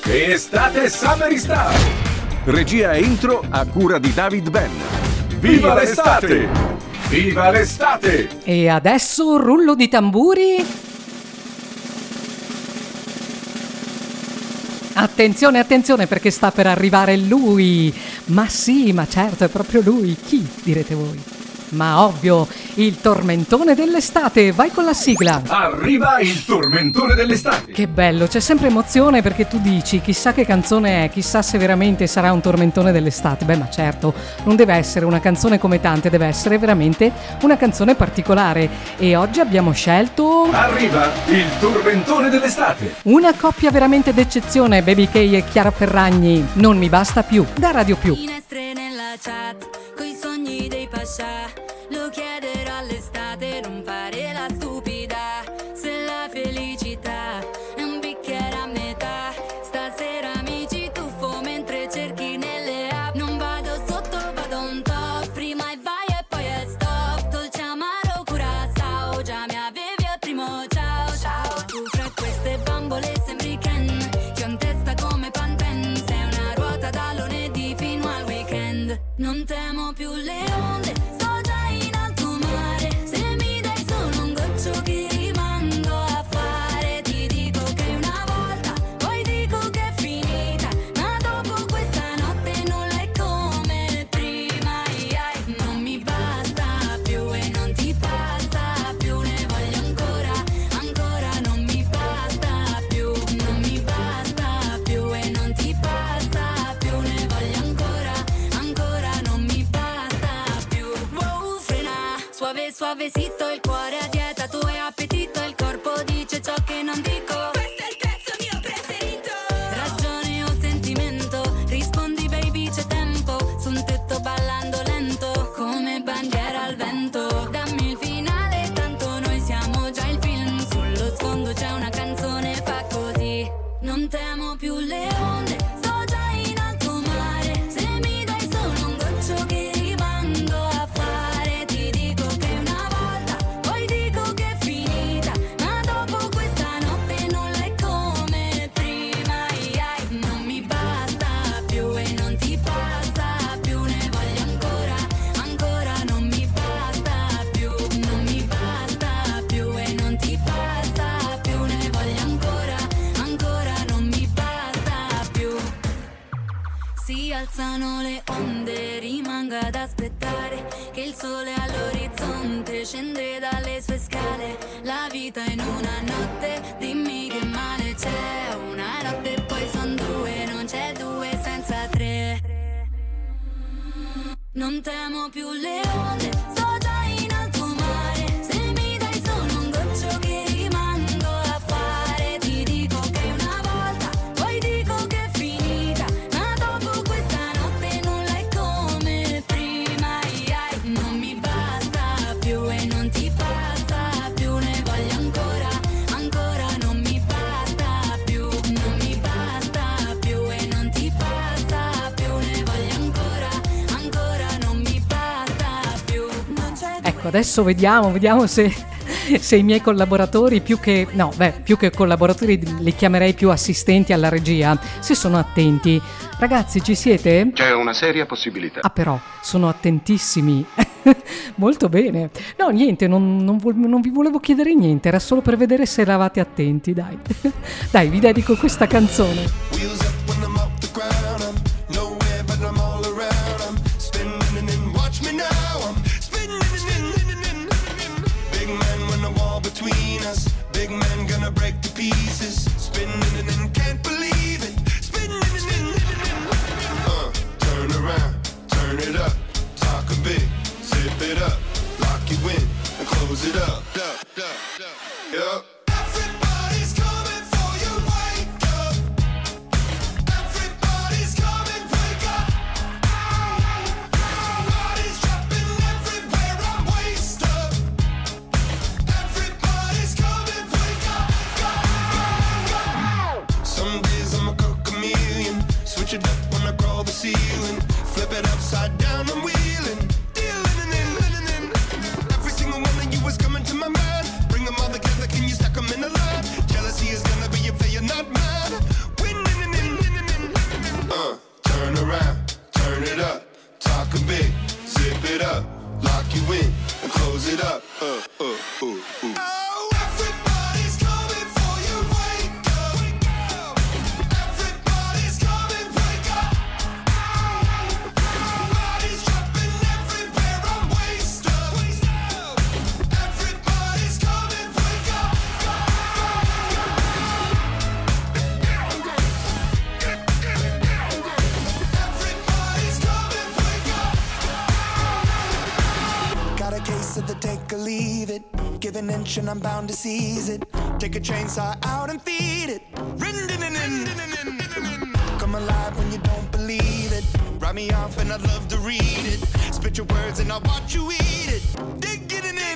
Estate Summer Star. Regia e intro a cura di David Ben. Viva l'estate! Viva l'estate! E adesso un rullo di tamburi. Attenzione, attenzione, perché sta per arrivare lui. Ma sì, ma certo, è proprio lui. Chi, direte voi? Ma ovvio, il tormentone dell'estate. Vai con la sigla. Arriva il tormentone dell'estate. Che bello, c'è sempre emozione perché tu dici chissà che canzone è, chissà se veramente sarà un tormentone dell'estate. Beh, ma certo, non deve essere una canzone come tante, deve essere veramente una canzone particolare. E oggi abbiamo scelto... Arriva il tormentone dell'estate. Una coppia veramente d'eccezione, Baby K e Chiara Ferragni. Non mi basta più, da Radio Più. Finestre nella chat, coi sogni dei pascià. Lo chiederò all'estate, non fare la stupida. Se la felicità è un bicchiere a metà. Stasera mi ci tuffo mentre cerchi nelle app. Non vado sotto, vado on top. Prima e vai e poi è stop. Dolce amaro curaçao, già mi avevi al primo ciao. Ciao, tu fra queste bambole sembri Ken. Che ho in testa come Pantene. Sei una ruota da lunedì fino al weekend. Non temo più le onde. Suavecito il cuore a dieta, tu hai appetito, il corpo dice ciò che non dico. Questo è il pezzo mio preferito. Ragione o sentimento, rispondi baby c'è tempo. Su un tetto ballando lento, come bandiera al vento. Dammi il finale, tanto noi siamo già il film. Sullo sfondo c'è una canzone, fa così. Non temo più le onde, sto già in alto mare. Se mi dai solo un goccio che rimango a fare, ti dico che alzano le onde, rimanga ad aspettare che il sole all'orizzonte scende dalle sue scale. La vita in una notte, dimmi che male c'è. Una notte e poi son due, non c'è due senza tre. Non temo più le onde, sto già in alto mare. Se mi dai solo un goccio che rimango a fare, ti dico che una volta, poi dico che è finita. Ma dopo questa notte nulla è come prima. Non mi basta più e non ti basta più, ne voglio ancora, ancora. Non mi basta più, non mi basta più e non ti basta più, ne voglio ancora, ancora. Non mi basta più. Ecco, adesso vediamo se i miei collaboratori, più che collaboratori, li chiamerei più assistenti alla regia, se sono attenti. Ragazzi, ci siete? C'è una seria possibilità. Ah, però, sono attentissimi. Molto bene. No, niente, non vi volevo chiedere niente, era solo per vedere se eravate attenti, dai. Dai, vi dedico questa canzone. Big man gonna break to pieces, spinning and can't believe it, spinning. Turn around, turn it up, talking big, zip it up, lock you in and close it up. Yup. Everybody's coming for you, wake up. Everybody's coming, wake up. Nobody's dropping everywhere, I'm waist up. Everybody's coming, wake up. Some days I'm a chameleon, switch it up when I crawl the ceiling, flip it upside down, I'm wheeling, dealing in. Every single one of you is coming to my mind. Bring them all together, can you stack them in a line? Jealousy is gonna be a failure, not mine. Winning. leave it. Give an inch and I'm bound to seize it. Take a chainsaw out and feed it. Come alive when you don't believe it. Write me off and I'd love to read it. Spit your words and I'll watch you eat it. Dig it in.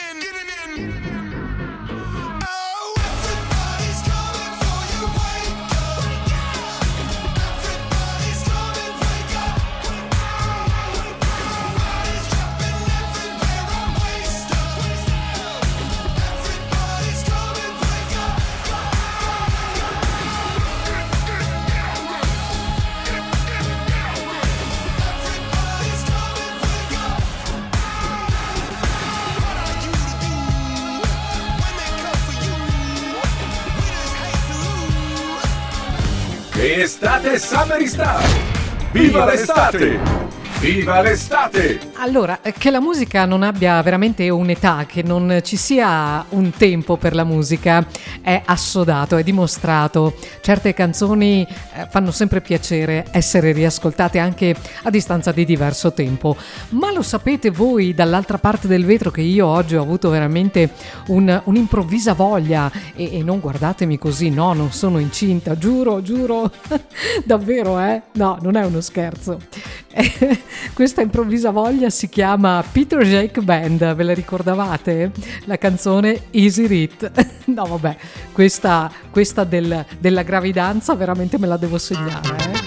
Oh, everybody's coming for you. Wake up. Everybody's coming. Wake up. Everybody's trapping everywhere. I'm wasted. Everybody's coming. Wake up. Everybody's coming. Wake up. What are you to do when they come for you? Winners hate to lose. Estate Summer Star! Viva l'estate! Viva l'estate! Allora, che la musica non abbia veramente un'età, che non ci sia un tempo per la musica, è assodato, è dimostrato. Certe canzoni fanno sempre piacere essere riascoltate anche a distanza di diverso tempo. Ma lo sapete voi dall'altra parte del vetro che io oggi ho avuto veramente un'improvvisa voglia, e non guardatemi così, no, non sono incinta, giuro, davvero, no, non è uno scherzo. Questa improvvisa voglia si chiama Peter Jake Band, ve la ricordavate? La canzone Easy Rit. No vabbè, questa della gravidanza veramente me la devo segnare,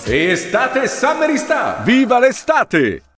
Estate Summerista! Viva l'estate!